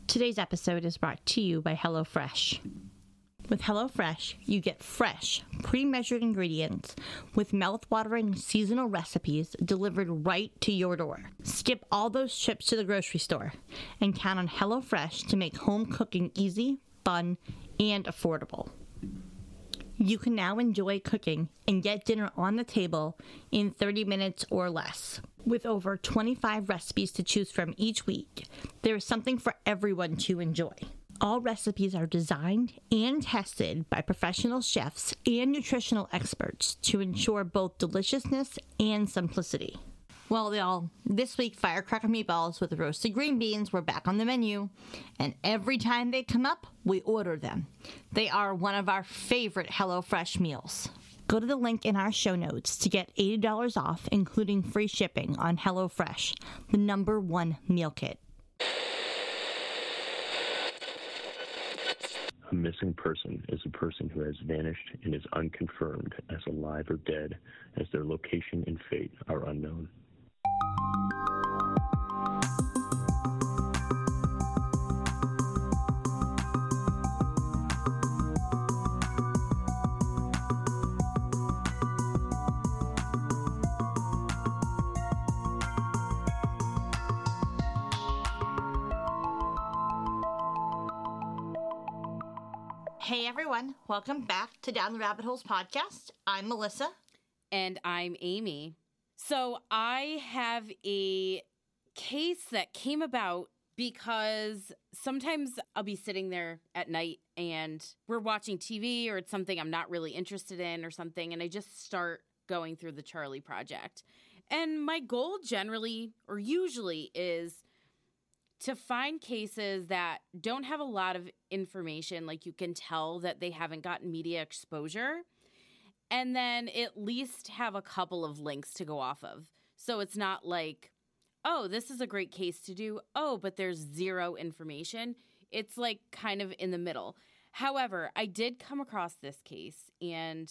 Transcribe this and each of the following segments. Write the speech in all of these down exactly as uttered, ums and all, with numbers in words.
Today's episode is brought to you by HelloFresh. With HelloFresh, you get fresh, pre-measured ingredients with mouth-watering seasonal recipes delivered right to your door. Skip all those trips to the grocery store and count on HelloFresh to make home cooking easy, fun, and affordable. You can now enjoy cooking and get dinner on the table in thirty minutes or less. With over twenty-five recipes to choose from each week, there is something for everyone to enjoy. All recipes are designed and tested by professional chefs and nutritional experts to ensure both deliciousness and simplicity. Well, y'all, this week firecracker meatballs with roasted green beans were back on the menu, and every time they come up, we order them. They are one of our favorite HelloFresh meals. Go to the link in our show notes to get eighty dollars off, including free shipping on HelloFresh, the number one meal kit. A missing person is a person who has vanished and is unconfirmed as alive or dead, as their location and fate are unknown. Hey everyone, welcome back to Down the Rabbit Holes podcast. I'm Melissa. And I'm Amy. So I have a case that came about because sometimes I'll be sitting there at night and we're watching T V or it's something I'm not really interested in or something, and I just start going through the Charlie Project. And my goal generally or usually is to find cases that don't have a lot of information, like you can tell that they haven't gotten media exposure, and then at least have a couple of links to go off of. So it's not like, oh, this is a great case to do. Oh, but there's zero information. It's like kind of in the middle. However, I did come across this case and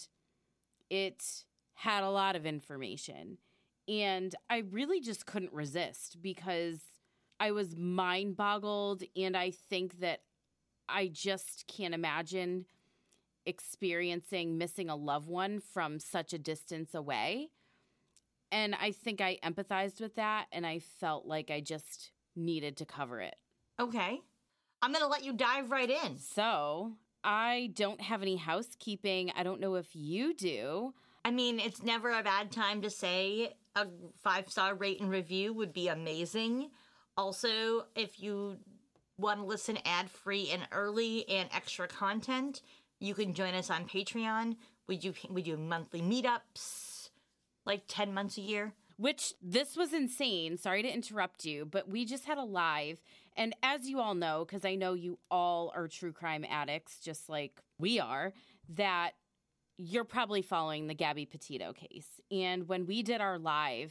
it had a lot of information. And I really just couldn't resist because I was mind boggled. And I think that I just can't imagine experiencing missing a loved one from such a distance away. And I think I empathized with that, and I felt like I just needed to cover it. Okay. I'm going to let you dive right in. So, I don't have any housekeeping. I don't know if you do. I mean, it's never a bad time to say a five-star rate and review would be amazing. Also, if you want to listen ad-free and early and extra content, you can join us on Patreon. We do, we do monthly meetups, like ten months a year. Which, this was insane. Sorry to interrupt you, but we just had a live. And as you all know, because I know you all are true crime addicts, just like we are, that you're probably following the Gabby Petito case. And when we did our live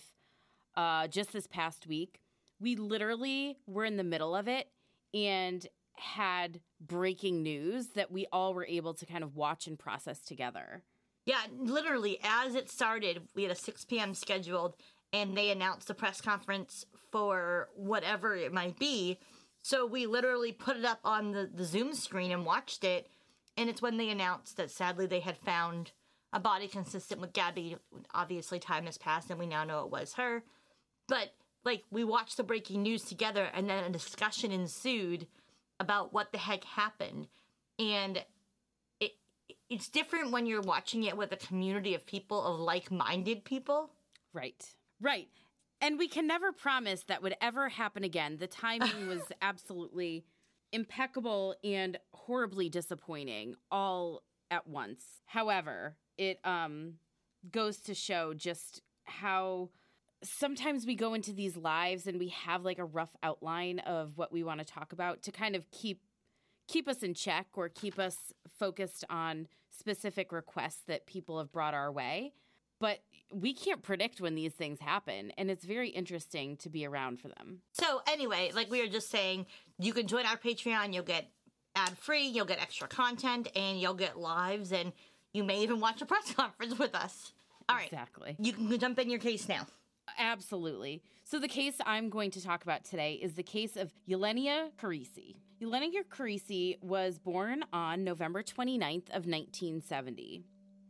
uh, just this past week, we literally were in the middle of it and had breaking news that we all were able to kind of watch and process together. Yeah, literally, as it started, we had a six p.m. scheduled, and they announced the press conference for whatever it might be. So we literally put it up on the, the Zoom screen and watched it, and it's when they announced that sadly they had found a body consistent with Gabby. Obviously, time has passed, and we now know it was her. But, like, we watched the breaking news together, and then a discussion ensued about what the heck happened. And it it's different when you're watching it with a community of people, of like-minded people. Right. Right. And we can never promise that would ever happen again. The timing was absolutely impeccable and horribly disappointing all at once. However, it um goes to show just how sometimes we go into these lives and we have like a rough outline of what we want to talk about to kind of keep keep us in check or keep us focused on specific requests that people have brought our way. But we can't predict when these things happen, and it's very interesting to be around for them. So anyway, like we were just saying, you can join our Patreon. You'll get ad-free, you'll get extra content, and you'll get lives, and you may even watch a press conference with us. All right. Exactly. You can jump in your case now. Absolutely. So the case I'm going to talk about today is the case of Ylenia Carisi. Ylenia Carisi was born on November twenty-ninth of nineteen seventy.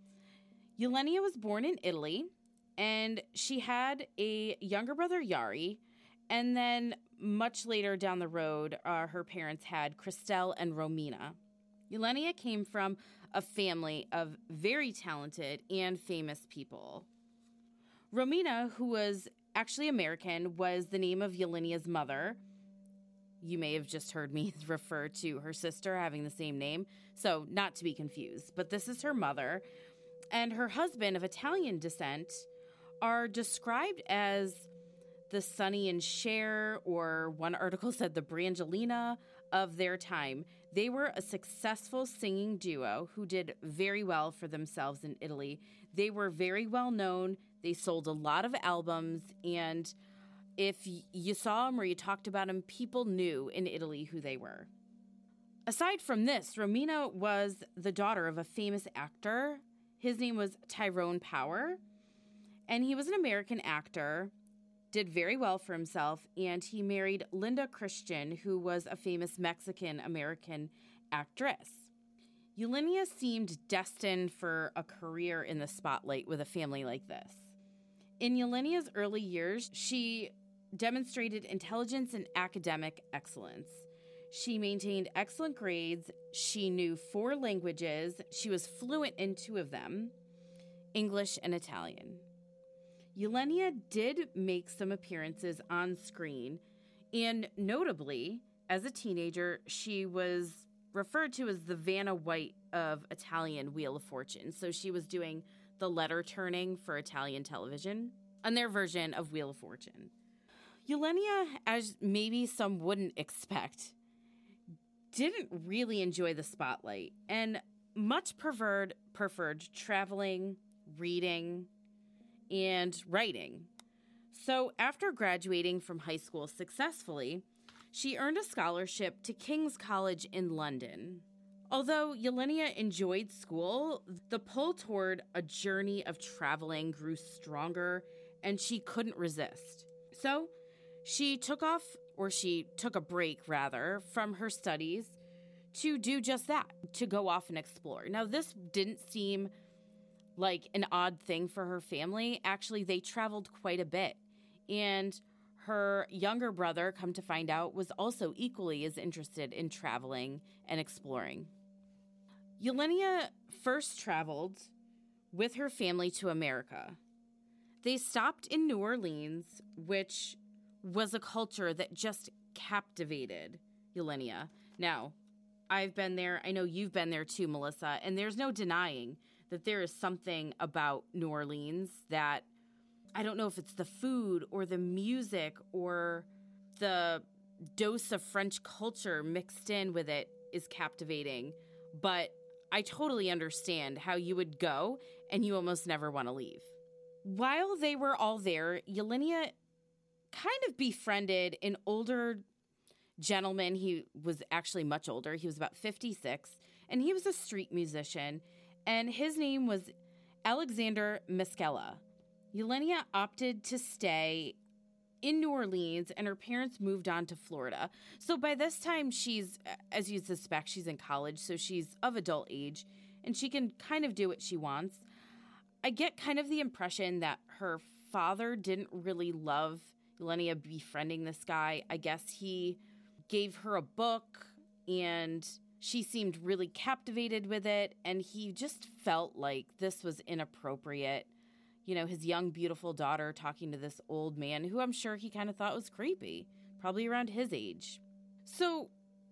Ylenia was born in Italy, and she had a younger brother, Yari, and then much later down the road, uh, her parents had Christelle and Romina. Ylenia came from a family of very talented and famous people. Romina, who was actually American, was the name of Ylenia's mother. You may have just heard me refer to her sister having the same name, so not to be confused, but this is her mother. And her husband, of Italian descent, are described as the Sonny and Cher, or one article said the Brangelina of their time. They were a successful singing duo who did very well for themselves in Italy. They were very well known. They sold a lot of albums, and if you saw them or you talked about them, people knew in Italy who they were. Aside from this, Romina was the daughter of a famous actor. His name was Tyrone Power, and he was an American actor, did very well for himself, and he married Linda Christian, who was a famous Mexican-American actress. Ylenia seemed destined for a career in the spotlight with a family like this. In Ylenia's early years, she demonstrated intelligence and academic excellence. She maintained excellent grades. She knew four languages. She was fluent in two of them, English and Italian. Ylenia did make some appearances on screen, and notably, as a teenager, she was referred to as the Vanna White of Italian Wheel of Fortune. So she was doing the letter turning for Italian television on their version of Wheel of Fortune. Ylenia, as maybe some wouldn't expect, didn't really enjoy the spotlight and much preferred preferred traveling, reading, and writing. So after graduating from high school successfully, she earned a scholarship to King's College in London. Although Ylenia enjoyed school, the pull toward a journey of traveling grew stronger, and she couldn't resist. So she took off, or she took a break, rather, from her studies to do just that, to go off and explore. Now, this didn't seem like an odd thing for her family. Actually, they traveled quite a bit. And her younger brother, come to find out, was also equally as interested in traveling and exploring. Ylenia first traveled with her family to America. They stopped in New Orleans, which was a culture that just captivated Ylenia. Now, I've been there. I know you've been there too, Melissa, and there's no denying that there is something about New Orleans that, I don't know if it's the food or the music or the dose of French culture mixed in with it is captivating. But I totally understand how you would go and you almost never want to leave. While they were all there, Ylenia kind of befriended an older gentleman. He was actually much older. He was about fifty-six, and he was a street musician, and his name was Alexander Miskela. Ylenia opted to stay in New Orleans, and her parents moved on to Florida. So by this time, she's, as you suspect, she's in college, so she's of adult age, and she can kind of do what she wants. I get kind of the impression that her father didn't really love Ylenia befriending this guy. I guess he gave her a book, and she seemed really captivated with it, and he just felt like this was inappropriate. You know, his young, beautiful daughter talking to this old man who I'm sure he kind of thought was creepy, probably around his age. So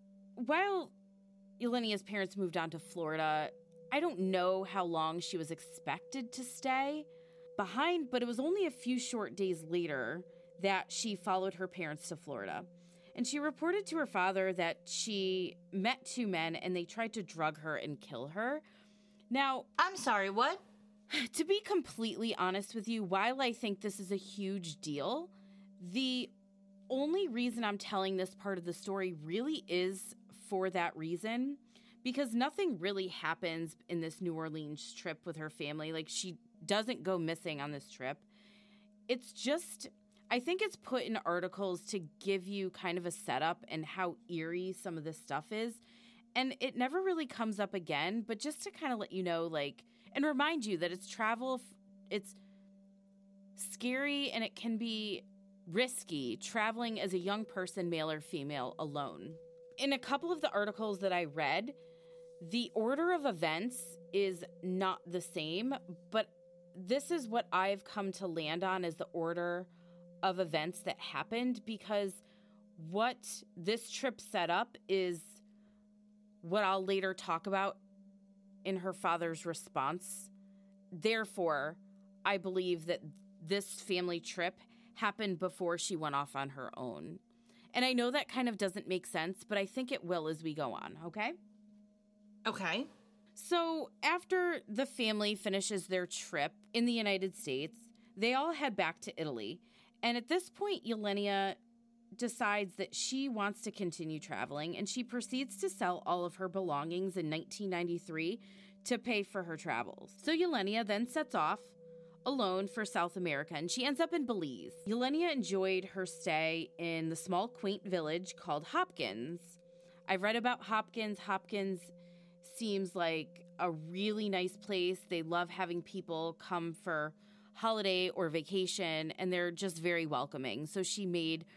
while Ylenia's parents moved on to Florida, I don't know how long she was expected to stay behind, but it was only a few short days later that she followed her parents to Florida. And she reported to her father that she met two men and they tried to drug her and kill her. Now, I'm sorry, what? To be completely honest with you, while I think this is a huge deal, the only reason I'm telling this part of the story really is for that reason, because nothing really happens in this New Orleans trip with her family. Like, she doesn't go missing on this trip. it's just, I think it's put in articles to give you kind of a setup and how eerie some of this stuff is. And it never really comes up again, but just to kind of let you know, like, and remind you that it's travel, it's scary, and it can be risky traveling as a young person, male or female, alone. In a couple of the articles that I read, the order of events is not the same, but this is what I've come to land on as the order of events that happened, because what this trip set up is what I'll later talk about in her father's response. Therefore, I believe that this family trip happened before she went off on her own. And I know that kind of doesn't make sense, but I think it will as we go on, okay? Okay. So after the family finishes their trip in the United States, they all head back to Italy. And at this point, Yelenia decides that she wants to continue traveling, and she proceeds to sell all of her belongings in nineteen ninety-three to pay for her travels. So Yelenia then sets off alone for South America, and she ends up in Belize. Yelenia enjoyed her stay in the small, quaint village called Hopkins. I've read about Hopkins. Hopkins seems like a really nice place. They love having people come for holiday or vacation, and they're just very welcoming. So she made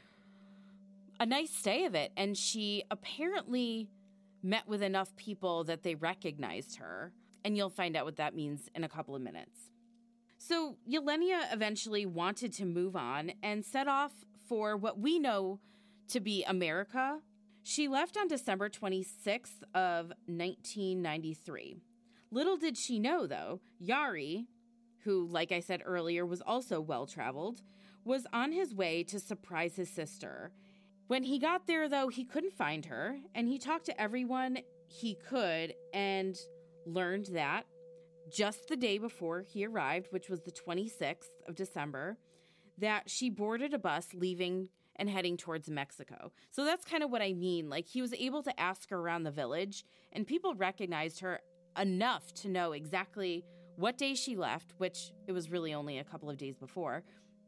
a nice stay of it, and she apparently met with enough people that they recognized her, and you'll find out what that means in a couple of minutes. So Yelenia eventually wanted to move on and set off for what we know to be America. She left on December twenty-sixth of nineteen ninety-three. Little did she know, though, Yari, who, like I said earlier, was also well-traveled, was on his way to surprise his sister. When he got there, though, he couldn't find her, and he talked to everyone he could and learned that just the day before he arrived, which was the twenty-sixth of December, that she boarded a bus leaving and heading towards Mexico. So that's kind of what I mean. Like, he was able to ask her around the village, and people recognized her enough to know exactly what day she left, which it was really only a couple of days before,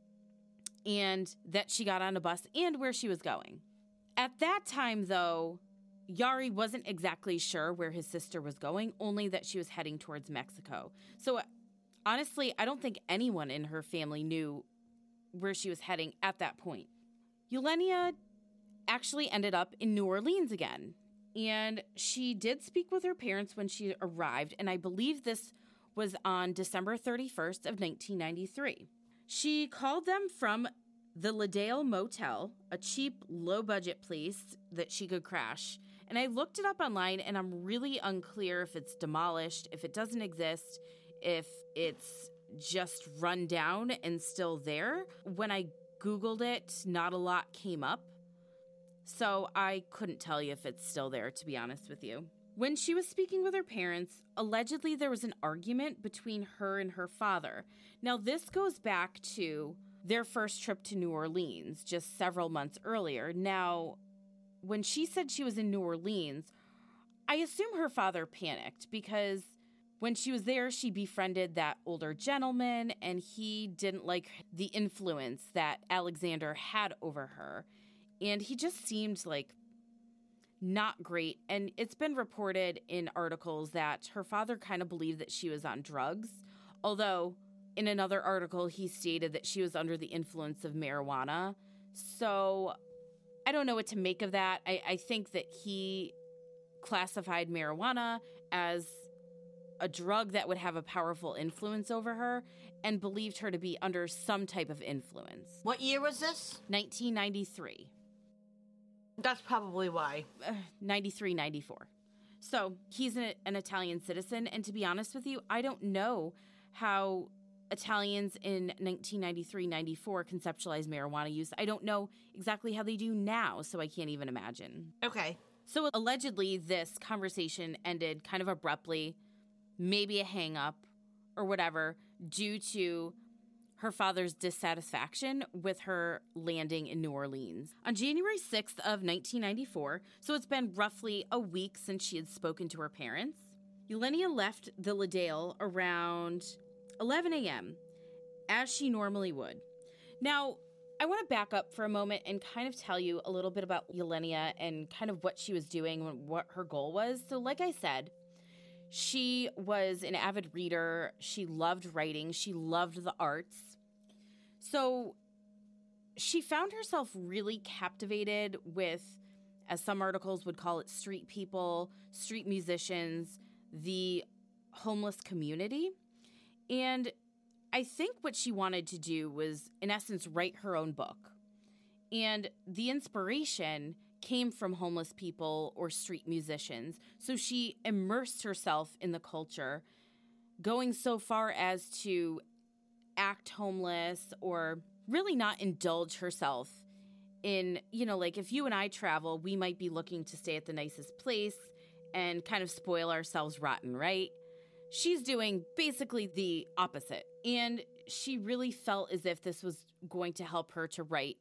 and that she got on a bus and where she was going. At that time, though, Yari wasn't exactly sure where his sister was going, only that she was heading towards Mexico. So honestly, I don't think anyone in her family knew where she was heading at that point. Yelenia actually ended up in New Orleans again, and she did speak with her parents when she arrived, and I believe this was on December thirty-first of nineteen ninety-three. She called them from the Ladale Motel, a cheap, low-budget place that she could crash. And I looked it up online, and I'm really unclear if it's demolished, if it doesn't exist, if it's just run down and still there. When I Googled it, not a lot came up. So I couldn't tell you if it's still there, to be honest with you. When she was speaking with her parents, allegedly there was an argument between her and her father. Now, this goes back to their first trip to New Orleans, just several months earlier. Now, when she said she was in New Orleans, I assume her father panicked because when she was there, she befriended that older gentleman, and he didn't like the influence that Alexander had over her. And he just seemed like not great. And it's been reported in articles that her father kind of believed that she was on drugs, although in another article, he stated that she was under the influence of marijuana. So I don't know what to make of that. I, I think that he classified marijuana as a drug that would have a powerful influence over her and believed her to be under some type of influence. What year was this? nineteen ninety-three. That's probably why. Uh, ninety-three, ninety-four. So he's an, an Italian citizen, and to be honest with you, I don't know how Italians in nineteen ninety-three, ninety-four conceptualized marijuana use. I don't know exactly how they do now, so I can't even imagine. Okay. So allegedly, this conversation ended kind of abruptly, maybe a hang-up or whatever, due to her father's dissatisfaction with her landing in New Orleans. On January sixth of nineteen ninety-four, so it's been roughly a week since she had spoken to her parents, Yelenia left the Ladale around eleven a.m., as she normally would. Now, I want to back up for a moment and kind of tell you a little bit about Yelenia and kind of what she was doing and what her goal was. So like I said, she was an avid reader. She loved writing. She loved the arts. So she found herself really captivated with, as some articles would call it, street people, street musicians, the homeless community. And I think what she wanted to do was, in essence, write her own book. And the inspiration came from homeless people or street musicians. So she immersed herself in the culture, going so far as to act homeless or really not indulge herself in, you know, like if you and I travel, we might be looking to stay at the nicest place and kind of spoil ourselves rotten, right? She's doing basically the opposite. And she really felt as if this was going to help her to write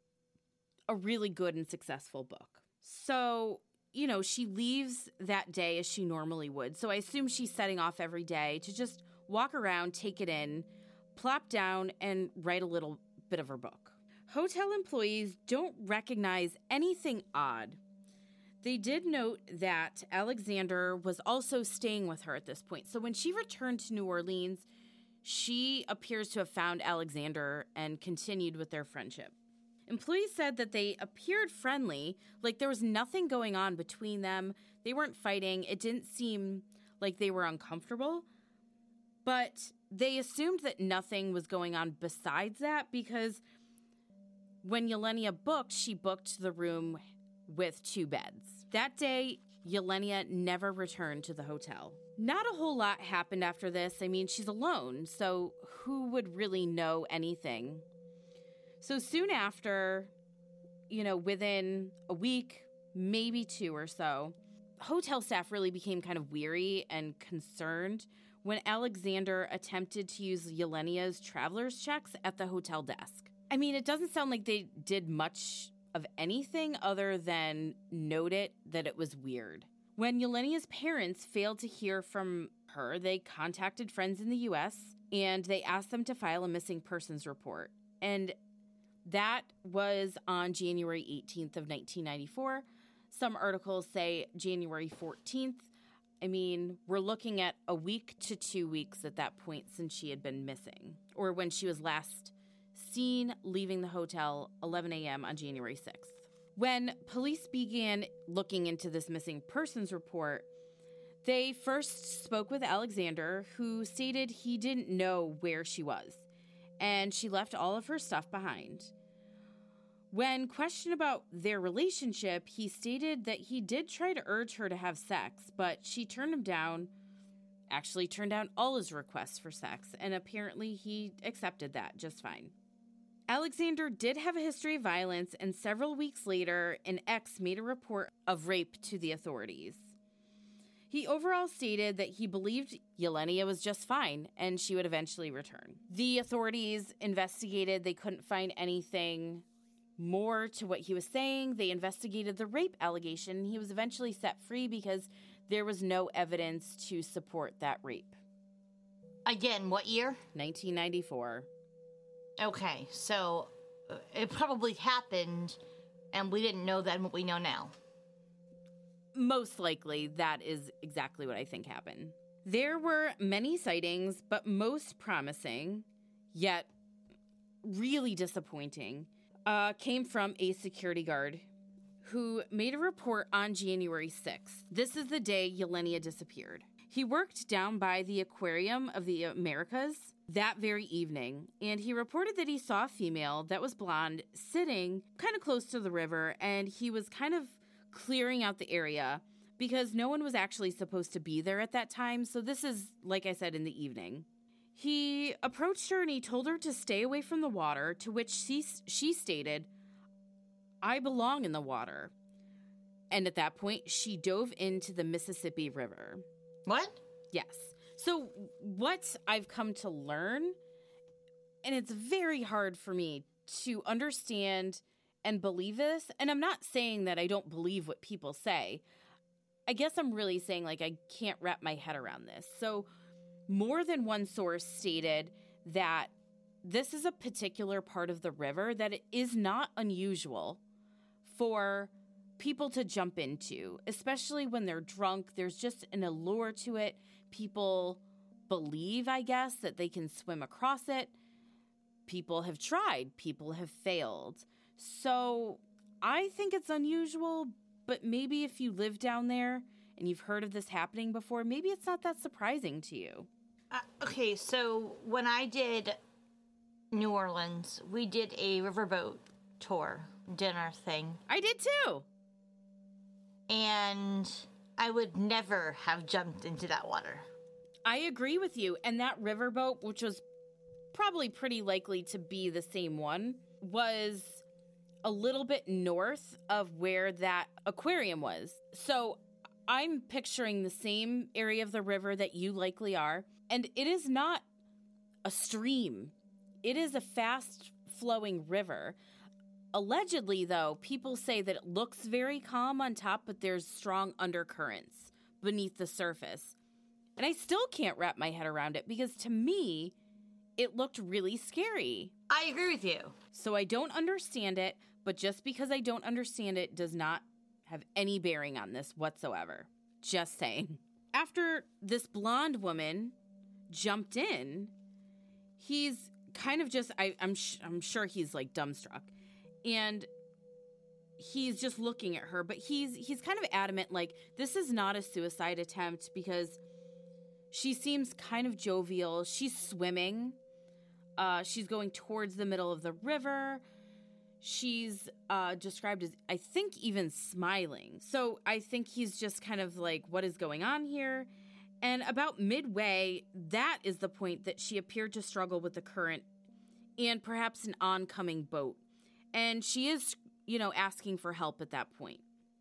a really good and successful book. So, you know, she leaves that day as she normally would. So I assume she's setting off every day to just walk around, take it in, plop down, and write a little bit of her book. Hotel employees don't recognize anything odd. They did note that Alexander was also staying with her at this point. So when she returned to New Orleans, she appears to have found Alexander and continued with their friendship. Employees said that they appeared friendly, like there was nothing going on between them. They weren't fighting. It didn't seem like they were uncomfortable. But they assumed that nothing was going on besides that because when Yelenia booked, she booked the room with two beds. That day, Yelenia never returned to the hotel. Not a whole lot happened after this. I mean, she's alone, so who would really know anything? So soon after, you know, within a week, maybe two or so, hotel staff really became kind of weary and concerned when Alexander attempted to use Yelenia's traveler's checks at the hotel desk. I mean, it doesn't sound like they did much of anything other than note it that it was weird. When Yelenia's parents failed to hear from her, they contacted friends in the U S and they asked them to file a missing persons report. And that was on January eighteenth of nineteen ninety-four. Some articles say January fourteenth. I mean, we're looking at a week to two weeks at that point since she had been missing, or when she was last seen leaving the hotel eleven a.m. on January sixth. When police began looking into this missing persons report, they first spoke with Alexander, who stated he didn't know where she was, and she left all of her stuff behind. When questioned about their relationship, he stated that he did try to urge her to have sex, but she turned him down, actually turned down all his requests for sex, and apparently he accepted that just fine. Alexander did have a history of violence, and several weeks later, an ex made a report of rape to the authorities. He overall stated that he believed Yelenia was just fine and she would eventually return. The authorities investigated. They couldn't find anything more to what he was saying. They investigated the rape allegation. He was eventually set free because there was no evidence to support that rape. Again, what year? nineteen ninety-four. Okay, so uh, it probably happened, and we didn't know then what we know now. Most likely, that is exactly what I think happened. There were many sightings, but most promising, yet really disappointing, uh, came from a security guard who made a report on January sixth. This is the day Yelenia disappeared. He worked down by the Aquarium of the Americas that very evening, and he reported that he saw a female that was blonde sitting kind of close to the river, and he was kind of clearing out the area because no one was actually supposed to be there at that time. So this is, like I said, in the evening. He approached her and he told her to stay away from the water, to which she, she stated, "I belong in the water." And at that point, she dove into the Mississippi River. What? Yes. So what I've come to learn, and it's very hard for me to understand and believe this, and I'm not saying that I don't believe what people say. I guess I'm really saying, like, I can't wrap my head around this. So more than one source stated that this is a particular part of the river that it is not unusual for people to jump into, especially when they're drunk. There's just an allure to it. People believe, I guess, that they can swim across it. People have tried. People have failed. So I think it's unusual, but maybe if you live down there and you've heard of this happening before, maybe it's not that surprising to you. Uh, okay, so when I did New Orleans, we did a riverboat tour dinner thing. I did too. And I would never have jumped into that water. I agree with you. And that riverboat, which was probably pretty likely to be the same one, was a little bit north of where that aquarium was. So I'm picturing the same area of the river that you likely are. And it is not a stream. It is a fast-flowing river. Allegedly, though, people say that it looks very calm on top, but there's strong undercurrents beneath the surface. And I still can't wrap my head around it because to me, it looked really scary. I agree with you. So I don't understand it, but just because I don't understand it does not have any bearing on this whatsoever. Just saying. After this blonde woman jumped in, he's kind of just, I, I'm, sh- I'm sure he's like dumbstruck. And he's just looking at her, but he's he's kind of adamant, like, this is not a suicide attempt because she seems kind of jovial. She's swimming. Uh, she's going towards the middle of the river. She's uh, described as, I think, even smiling. So I think he's just kind of like, what is going on here? And about midway, that is the point that she appeared to struggle with the current and perhaps an oncoming boat. And she is, you know, asking for help at that point.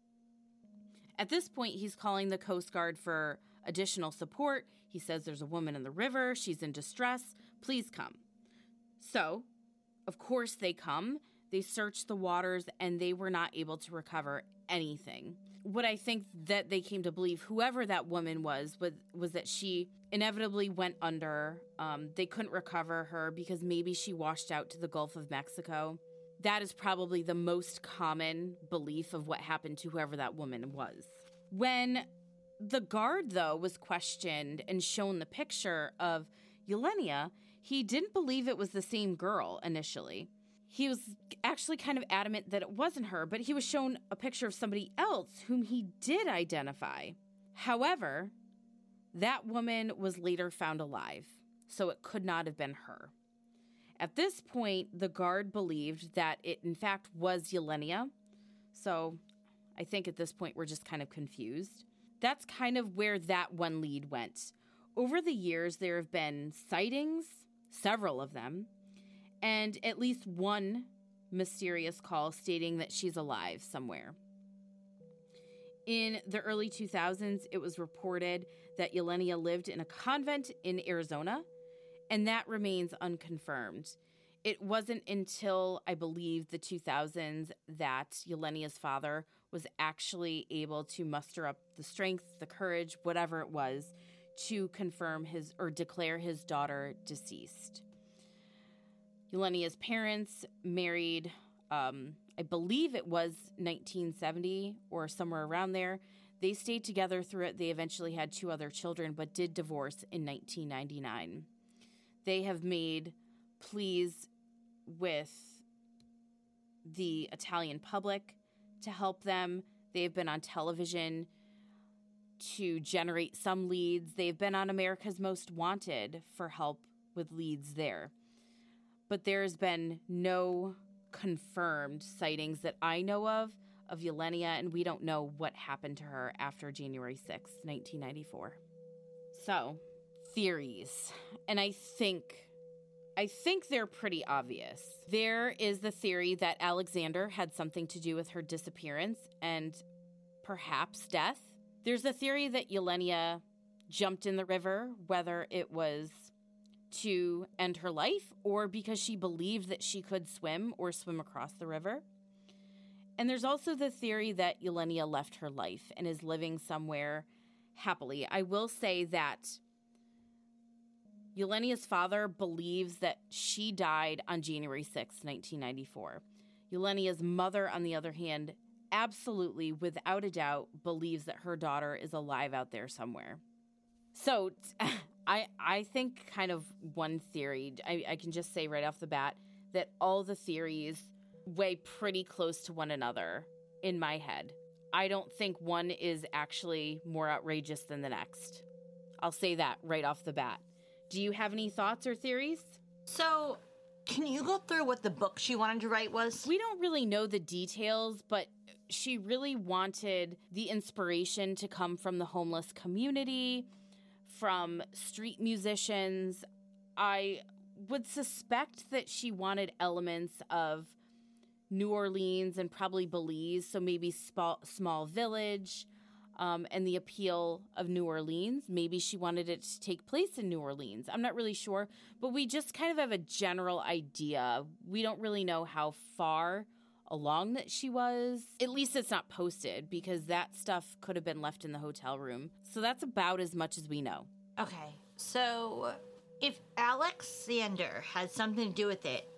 At this point, he's calling the Coast Guard for additional support. He says there's a woman in the river. She's in distress. Please come. So, of course, they come. They search the waters, and they were not able to recover anything. What I think that they came to believe, whoever that woman was, was, was that she inevitably went under. Um, they couldn't recover her because maybe she washed out to the Gulf of Mexico. That is probably the most common belief of what happened to whoever that woman was. When the guard, though, was questioned and shown the picture of Yelenia, he didn't believe it was the same girl initially. He was actually kind of adamant that it wasn't her, but he was shown a picture of somebody else whom he did identify. However, that woman was later found alive, so it could not have been her. At this point, the guard believed that it, in fact, was Yelenia. So I think at this point, we're just kind of confused. That's kind of where that one lead went. Over the years, there have been sightings, several of them, and at least one mysterious call stating that she's alive somewhere. In the early two thousands, it was reported that Yelenia lived in a convent in Arizona, and that remains unconfirmed. It wasn't until, I believe, the two thousands that Yelenia's father was actually able to muster up the strength, the courage, whatever it was, to confirm his or declare his daughter deceased. Yelenia's parents married, um, I believe it was nineteen seventy or somewhere around there. They stayed together through it. They eventually had two other children, but did divorce in nineteen ninety-nine. They have made pleas with the Italian public to help them. They've been on television to generate some leads. They've been on America's Most Wanted for help with leads there. But there's been no confirmed sightings that I know of of Yelenia, and we don't know what happened to her after January sixth, nineteen ninety-four. So, theories. And I think I think they're pretty obvious. There is the theory that Alexander had something to do with her disappearance and perhaps death. There's the theory that Yelenia jumped in the river, whether it was to end her life or because she believed that she could swim or swim across the river. And there's also the theory that Yelenia left her life and is living somewhere happily. I will say that Yelenia's father believes that she died on January sixth, nineteen ninety-four. Yelenia's mother, on the other hand, absolutely, without a doubt, believes that her daughter is alive out there somewhere. So I I think kind of one theory, I, I can just say right off the bat that all the theories weigh pretty close to one another in my head. I don't think one is actually more outrageous than the next. I'll say that right off the bat. Do you have any thoughts or theories? So, can you go through what the book she wanted to write was? We don't really know the details, but she really wanted the inspiration to come from the homeless community, from street musicians. I would suspect that she wanted elements of New Orleans and probably Belize, so maybe small, small village, um, and the appeal of New Orleans. Maybe she wanted it to take place in New Orleans. I'm not really sure, but we just kind of have a general idea. We don't really know how far along that she was. At least it's not posted, because that stuff could have been left in the hotel room. So that's about as much as we know. Okay, so if Alexander had something to do with it,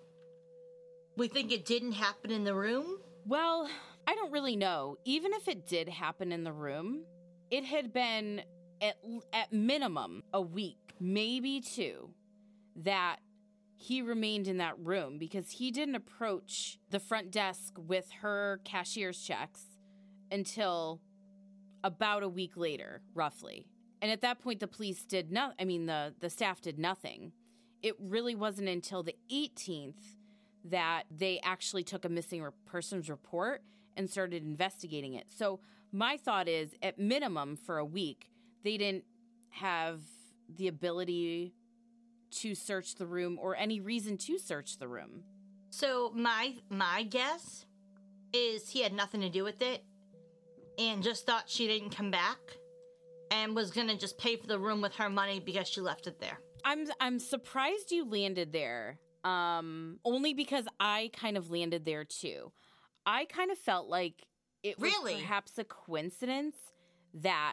we think it didn't happen in the room? Well, I don't really know. Even if it did happen in the room, it had been at, at minimum a week, maybe two, that he remained in that room, because he didn't approach the front desk with her cashier's checks until about a week later, roughly. And at that point, the police did not, I mean, the, the staff did nothing. It really wasn't until the eighteenth that they actually took a missing persons report and started investigating it. So my thought is, at minimum for a week, they didn't have the ability to search the room or any reason to search the room. So my my guess is he had nothing to do with it and just thought she didn't come back and was going to just pay for the room with her money because she left it there. I'm I'm surprised you landed there, um, only because I kind of landed there too. I kind of felt like it was really? perhaps a coincidence that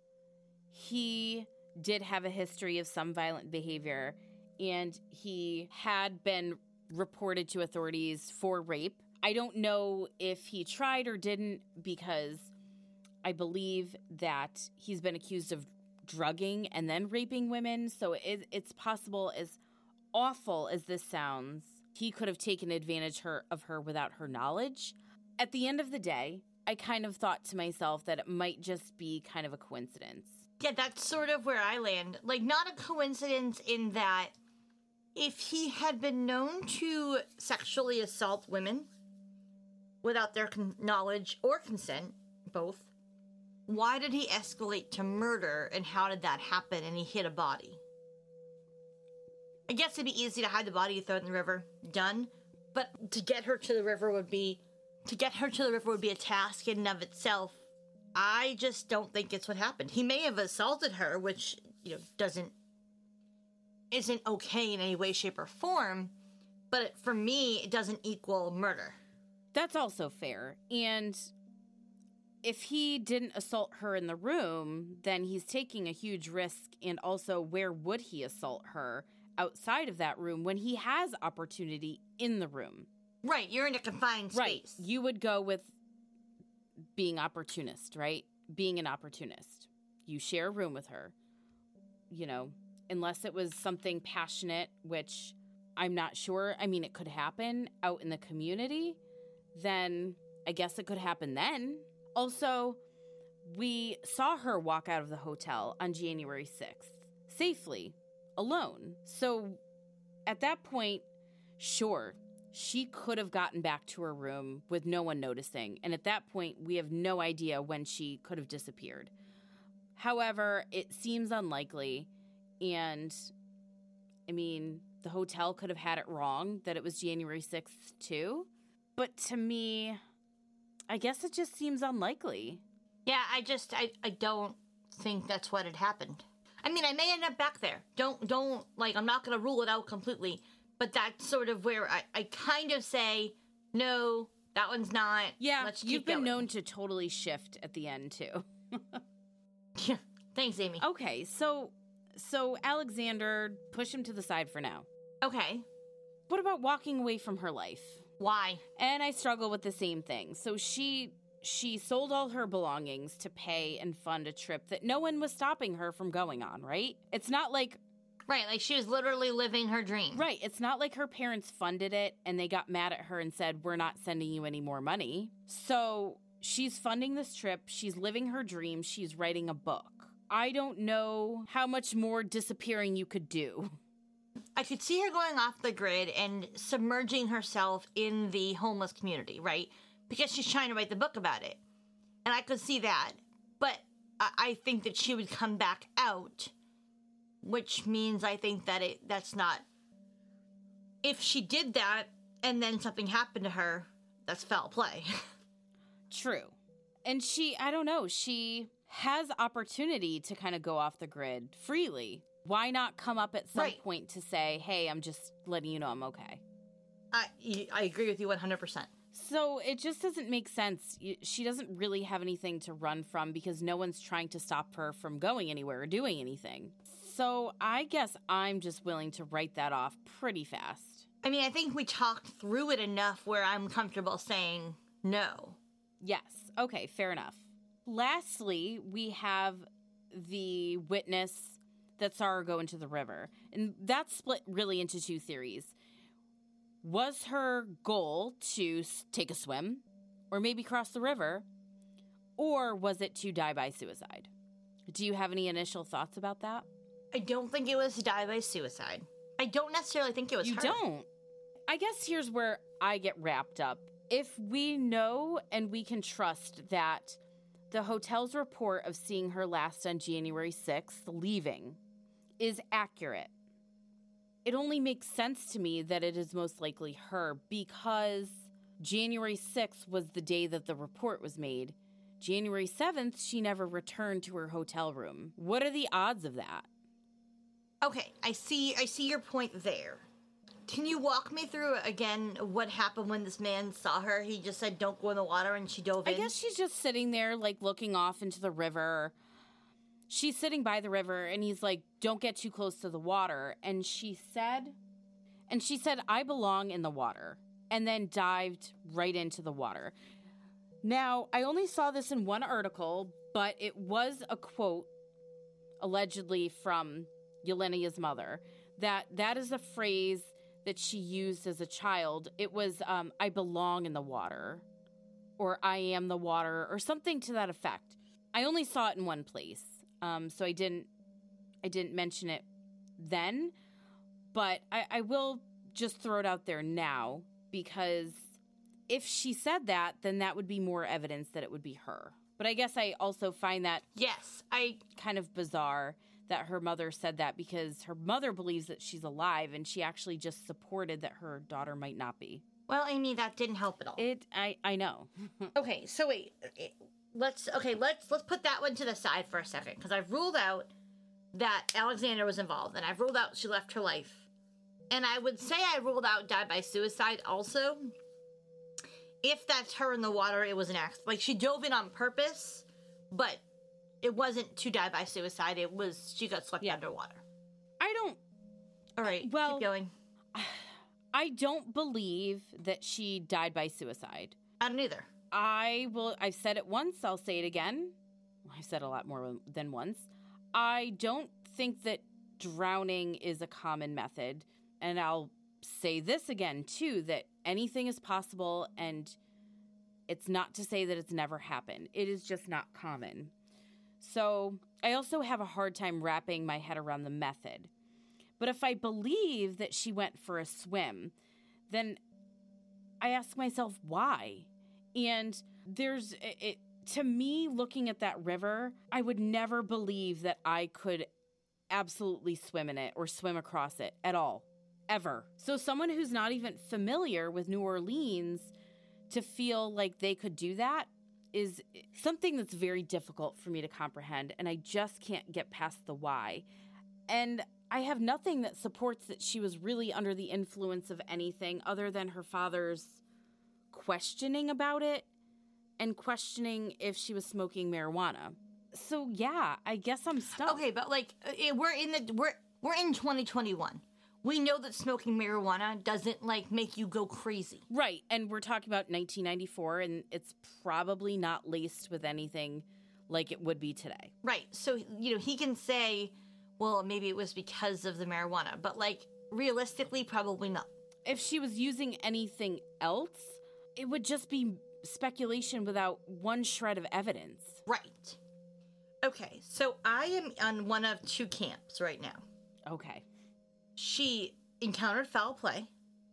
he did have a history of some violent behavior, and he had been reported to authorities for rape. I don't know if he tried or didn't, because I believe that he's been accused of drugging and then raping women. So it, it's possible, as awful as this sounds, he could have taken advantage her, of her without her knowledge. At the end of the day, I kind of thought to myself that it might just be kind of a coincidence. Yeah, that's sort of where I land. Like, not a coincidence in that if he had been known to sexually assault women without their con- knowledge or consent, both, why did he escalate to murder, and how did that happen, and he hid a body? I guess it'd be easy to hide the body, throw it in the river, done. But to get her to the river would be, to get her to the river would be a task in and of itself. I just don't think it's what happened. He may have assaulted her, which, you know, doesn't, isn't okay in any way, shape, or form. But for me, it doesn't equal murder. That's also fair. And if he didn't assault her in the room, then he's taking a huge risk. And also, where would he assault her outside of that room when he has opportunity in the room? Right, you're in a confined space. Right, you would go with being opportunist, right? Being an opportunist. You share a room with her, you know, unless it was something passionate, which I'm not sure. I mean, it could happen out in the community. Then I guess it could happen then. Also, we saw her walk out of the hotel on January sixth, safely, alone. So at that point, sure, she could have gotten back to her room with no one noticing. And at that point, we have no idea when she could have disappeared. However, it seems unlikely. And, I mean, the hotel could have had it wrong that it was January sixth, too. But to me, I guess it just seems unlikely. Yeah, I just, I, I don't think that's what had happened. I mean, I may end up back there. Don't, don't, like, I'm not going to rule it out completely. But that's sort of where I, I kind of say, no, that one's not. Yeah, Let's keep you've been going. known to totally shift at the end, too. Yeah, thanks, Amy. Okay, so So, Alexander, push him to the side for now. Okay. What about walking away from her life? Why? And I struggle with the same thing. So she she sold all her belongings to pay and fund a trip that no one was stopping her from going on, right? It's not like... Right, like she was literally living her dream. Right, it's not like her parents funded it and they got mad at her and said, we're not sending you any more money. So she's funding this trip, she's living her dream, she's writing a book. I don't know how much more disappearing you could do. I could see her going off the grid and submerging herself in the homeless community, right? Because she's trying to write the book about it. And I could see that. But I, I think that she would come back out, which means I think that it that's not... If she did that and then something happened to her, that's foul play. True. And she, I don't know, she has opportunity to kind of go off the grid freely. Why not come up at some right. point to say, hey, I'm just letting you know I'm okay? I, I agree with you one hundred percent. So it just doesn't make sense. She doesn't really have anything to run from because no one's trying to stop her from going anywhere or doing anything. So I guess I'm just willing to write that off pretty fast. I mean, I think we talked through it enough where I'm comfortable saying no. Yes. Okay, fair enough. Lastly, we have the witness that saw her go into the river. And that's split really into two theories. Was her goal to take a swim or maybe cross the river? Or was it to die by suicide? Do you have any initial thoughts about that? I don't think it was to die by suicide. I don't necessarily think it was you her. You don't? I guess here's where I get wrapped up. If we know and we can trust that the hotel's report of seeing her last on January sixth, leaving, is accurate, it only makes sense to me that it is most likely her because January sixth was the day that the report was made. January seventh, she never returned to her hotel room. What are the odds of that? Okay, I see I see your point there. Can you walk me through again what happened when this man saw her? He just said, don't go in the water, and she dove in? I guess she's just sitting there, like, looking off into the river. She's sitting by the river, and he's like, don't get too close to the water. And she said, and she said, I belong in the water, and then dived right into the water. Now, I only saw this in one article, but it was a quote, allegedly from Yelenia's mother, that that is a phrase that she used as a child. It was, um, I belong in the water, or I am the water, or something to that effect. I only saw it in one place, um, so I didn't, I didn't mention it then, but I, I will just throw it out there now, because if she said that, then that would be more evidence that it would be her. But I guess I also find that yes, I kind of bizarre that her mother said that, because her mother believes that she's alive and she actually just supported that her daughter might not be. Well, Amy, that didn't help at all. It, I, I know. Okay, so wait, let's, okay, let's, let's put that one to the side for a second, because I've ruled out that Alexander was involved, and I've ruled out she left her life. And I would say I ruled out died by suicide also. If that's her in the water, it was an accident. Like, she dove in on purpose, but it wasn't to die by suicide. It was she got swept yeah. underwater. I don't... All right, well, keep going. I don't believe that she died by suicide. I don't either. I will... I've said it once. I'll say it again. I've said a lot more than once. I don't think that drowning is a common method. And I'll say this again, too, that anything is possible, and it's not to say that it's never happened. It is just not common. So I also have a hard time wrapping my head around the method. But if I believe that she went for a swim, then I ask myself why. And there's, it, it, to me, looking at that river, I would never believe that I could absolutely swim in it or swim across it at all. Ever. So someone who's not even familiar with New Orleans to feel like they could do that is something that's very difficult for me to comprehend, and I just can't get past the why. And I have nothing that supports that she was really under the influence of anything other than her father's questioning about it and questioning if she was smoking marijuana. So yeah, I guess I'm stuck. Okay, but like uh, we're in the we're we're in twenty twenty-one. We know that smoking marijuana doesn't like make you go crazy. Right, and we're talking about nineteen ninety-four, and it's probably not laced with anything like it would be today. Right. So, you know, he can say, well, maybe it was because of the marijuana, but like realistically, probably not. If she was using anything else, it would just be speculation without one shred of evidence. Right. Okay, so I am on one of two camps right now. Okay. She encountered foul play,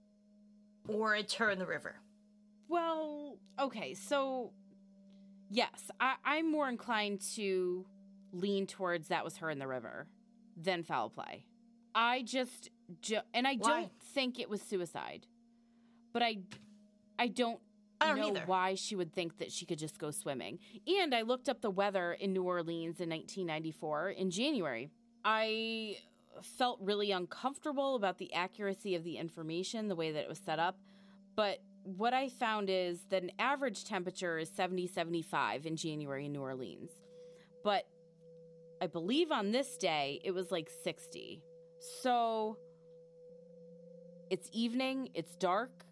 or it's her in the river. Well, okay, so yes, I, I'm more inclined to lean towards that was her in the river than foul play. I just, ju- and I Why? don't think it was suicide, but I, I don't, I don't know either. why she would think that she could just go swimming. And I looked up the weather in New Orleans in nineteen ninety-four in January. I felt really uncomfortable about the accuracy of the information, the way that it was set up. But what I found is that an average temperature is seventy, seventy-five in January in New Orleans. But I believe on this day, it was like sixty. So it's evening, it's dark,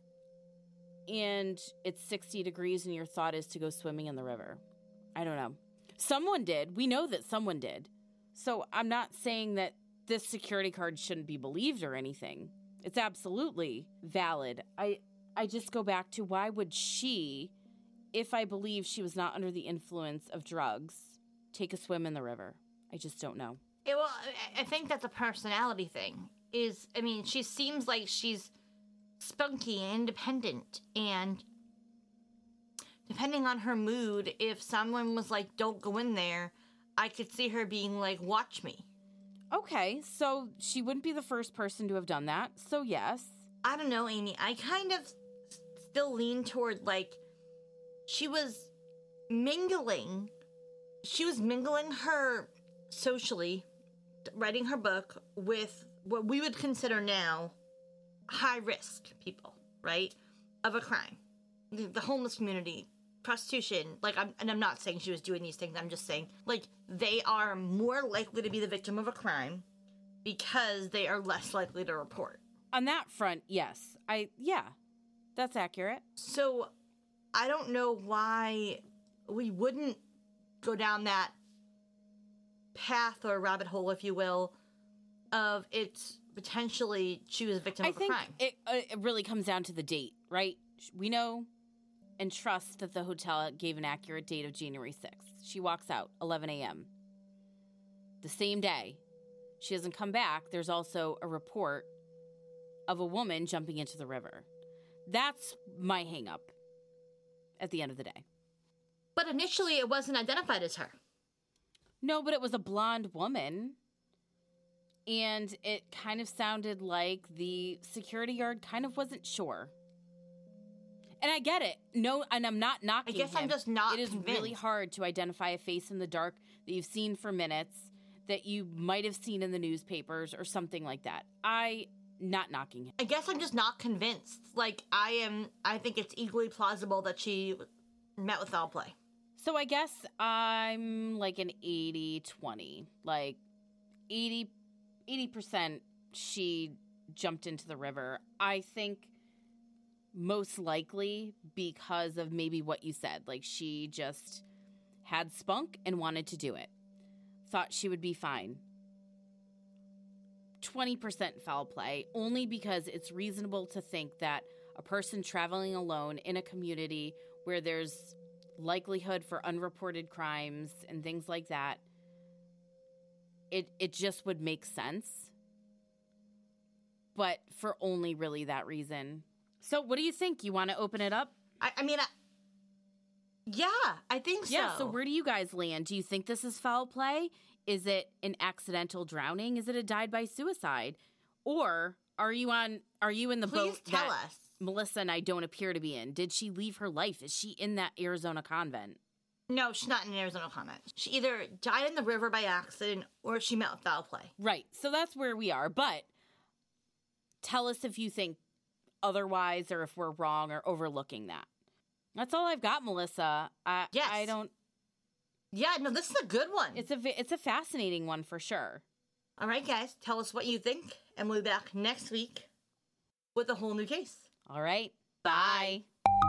and it's sixty degrees, and your thought is to go swimming in the river. I don't know. Someone did. We know that someone did. So I'm not saying that this security card shouldn't be believed or anything. It's absolutely valid. I I just go back to why would she, if I believe she was not under the influence of drugs, take a swim in the river? I just don't know. Yeah, well, I- I think that's a personality thing. Is, I mean, she seems like she's spunky and independent, and depending on her mood, if someone was like, don't go in there, I could see her being like, watch me. Okay, so she wouldn't be the first person to have done that, so yes. I don't know, Amy. I kind of still lean toward, like, she was mingling. She was mingling her socially, writing her book with what we would consider now high-risk people, right, of a crime. The, the homeless community, prostitution, like, I'm, and I'm not saying she was doing these things, I'm just saying, like, they are more likely to be the victim of a crime because they are less likely to report. On that front, yes. I, yeah, that's accurate. So, I don't know why we wouldn't go down that path or rabbit hole, if you will, of it's potentially she was a victim I of a think crime. it, uh, it really comes down to the date, right? We know and trust that the hotel gave an accurate date of January sixth. She walks out, eleven a.m. The same day. She doesn't come back. There's also a report of a woman jumping into the river. That's my hang-up at the end of the day. But initially, it wasn't identified as her. No, but it was a blonde woman. And it kind of sounded like the security guard kind of wasn't sure. And I get it. No, and I'm not knocking I guess him. I'm just not It is convinced. really hard to identify a face in the dark that you've seen for minutes, that you might have seen in the newspapers or something like that. I, not knocking him. I guess I'm just not convinced. Like, I am, I think it's equally plausible that she met with foul play. So I guess I'm like an eighty twenty. Like, eighty, eighty percent she jumped into the river. I think most likely because of maybe what you said. Like, she just had spunk and wanted to do it. Thought she would be fine. twenty percent foul play, only because it's reasonable to think that a person traveling alone in a community where there's likelihood for unreported crimes and things like that, it it just would make sense. But for only really that reason. So what do you think? You want to open it up? I, I mean, I, yeah, I think so. Yeah, so where do you guys land? Do you think this is foul play? Is it an accidental drowning? Is it a died by suicide? Or are you on are you in the Please boat tell that us. Melissa and I don't appear to be in? Did she leave her life? Is she in that Arizona convent? No, she's not in Arizona convent. She either died in the river by accident or she met with foul play. Right. So that's where we are. But tell us if you think otherwise or if we're wrong or overlooking that. That's all I've got, Melissa. I, Yes. I don't Yeah, no, this is a good one. It's a it's a fascinating one for sure. All right, guys, tell us what you think, and we'll be back next week with a whole new case. All right. Bye. Bye.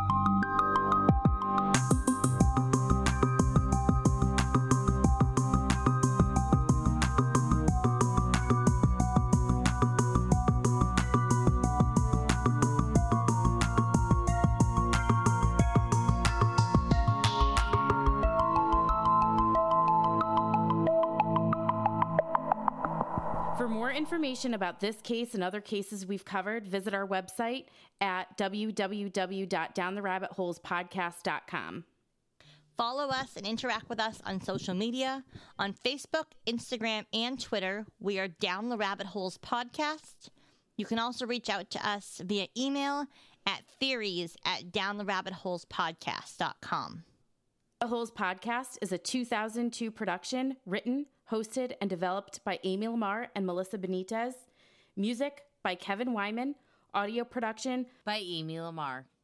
For more information about this case and other cases we've covered, visit our website at w w w dot down the rabbit holes podcast dot com. Follow us and interact with us on social media. On Facebook, Instagram, and Twitter, we are Down the Rabbit Holes Podcast. You can also reach out to us via email at theories at down the rabbit holes podcast dot com. The Holes Podcast is a two thousand two production, written, hosted, and developed by Amy Lamar and Melissa Benitez. Music by Kevin Wyman. Audio production by Amy Lamar.